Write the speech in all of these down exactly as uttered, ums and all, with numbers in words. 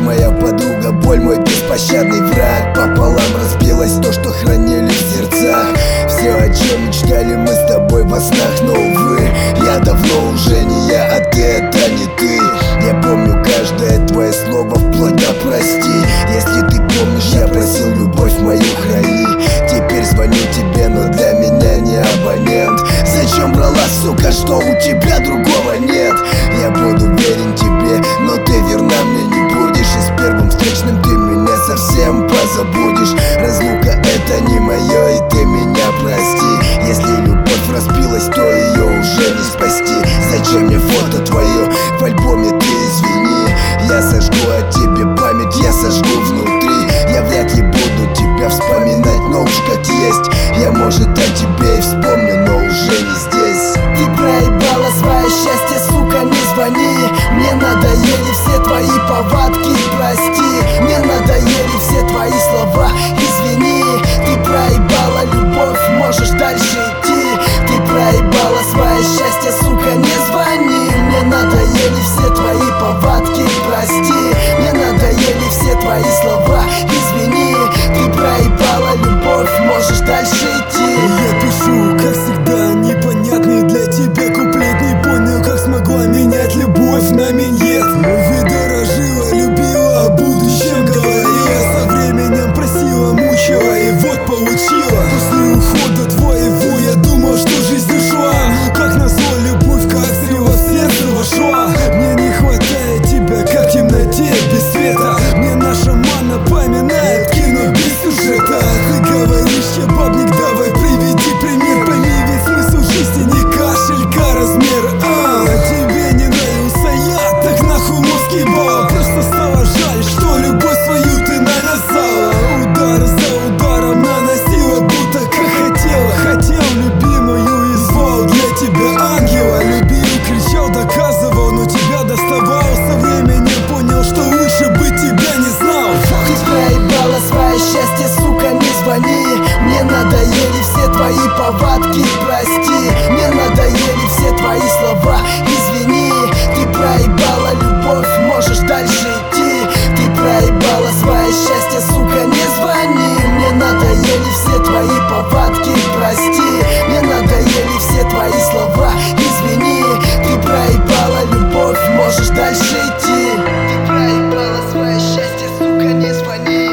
моя подруга, боль мой беспощадный враг. Пополам разбилось то, что хранили в сердцах. Все, о чем мечтали мы с тобой во снах. Но, увы, я давно уже не я, а ты это не ты. Я помню каждое твое слово вплоть до прости. Если ты помнишь, я просил любовь мою храни. Теперь звоню тебе, но для меня не абонент. Зачем брала, сука, что у тебя другого нет? Я буду верен тебе, но ты верна мне не будешь. И с первым встречным ты меня совсем позабудешь. Разлука это не мое, и ты меня прости. Если любовь разбилась, то ее уже не спасти. Зачем мне фото твое в альбоме, ты извини. Я сожгу от тебе память, я сожгу внутри. Я вряд ли буду тебя вспоминать, но уж как есть. Я, может, о тебе и вспомню, но уже не здесь. Ты проебала свое счастье, сука, не звони. Мне надоели все твои повадки, прости. Мне надоели все твои слова, извини. Ты проебала любовь, можешь дальше идти. Ты проебала свое счастье, сука, не звони. Мне надоели все твои повадки, прости. Мне надоели все твои слова, извини. Ты проебала любовь, можешь дальше идти. Я пишу, как всегда, непонятный для тебя куплет. Не понял, как смогла менять любовь на миньет. Увы, дорожила, любила, о будущем говорила. Со временем просила, мучила, и вот получила. После ухода твоего я думал, что жизнь ушла. Но как назло, любовь как стрела в сердце вошла. Мне не хватает тебя, как в темноте без света. Мне наша мана напоминает кино без сюжета. Ты говоришь, я бабник, давай приведи пример. Пойми ведь смысл жизни не кашелька размера. А, тебе не нравился я, так нахуй мозг ебал. Просто стало жаль, что любовь свою ты навязала. Удар за ударом наносила, будто как хотела. Хотел любимую и звал для тебя ангела. Любил, кричал, доказывал, но тебя доставал. Со временем понял, что лучше быть тебя не знал. Ты проебала свое счастье, сука, не звони. Мне надоели все твои повадки, прости. Мне надоели все твои слова, извини. Ты проебала любовь, можешь дальше идти. Ты проебала свое счастье, сука, не звони. Мне надоели все твои повадки, прости. Мне надоели все твои слова, извини. Ты проебала любовь, можешь дальше идти. Ты проебала свое счастье, сука, не звони.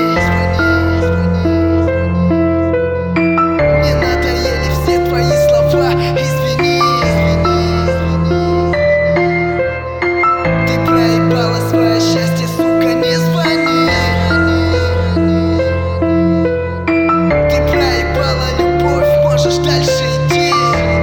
Мне надоели все твои слова, извини. Ты проебала свое счастье, сука, не звони. Ты проебала любовь, можешь дальше идти.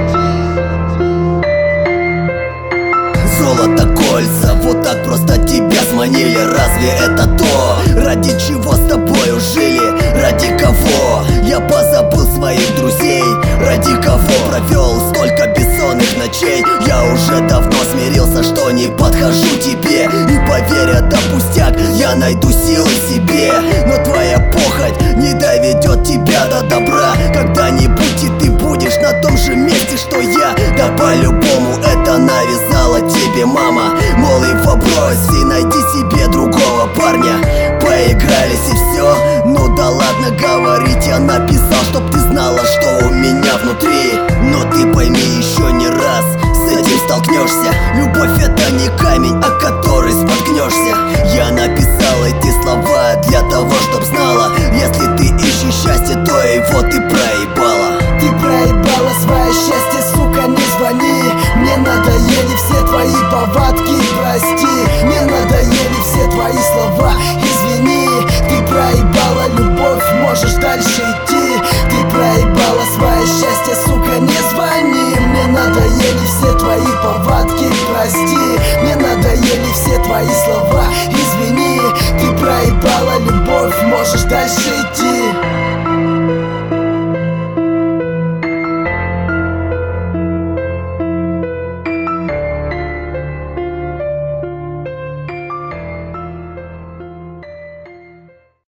Золото, кольца, вот так просто тебя сманили. Разве это то, ради чего с тобою жили? Ради кого я позабыл своих друзей? Ради кого провел столько бессонных ночей? Я уже давно смирился, что не подхожу тебе. И поверь, это пустяк, я найду силы себе. Но твоя похоть не доведет тебя до добра. Когда-нибудь и ты будешь на том же месте, что я. Да по-любому это навязала тебе мама. Мол, его брось и найди себе другого парня. Поигрались и все, ну да ладно говорить. Я написал, чтоб ты знала, что у меня внутри. Но ты пойми еще не раз, с этим столкнешься. Любовь это не камень, о который споткнешься. Я написал эти слова для того, чтоб знала. Если ты ищешь счастье, то его ты проебала. Ты проебала свое счастье, сука, не звони. Мне надоели все твои повадки, прости. Мне надоели все твои слова, извини. Ты проебала любовь, можешь дальше идти.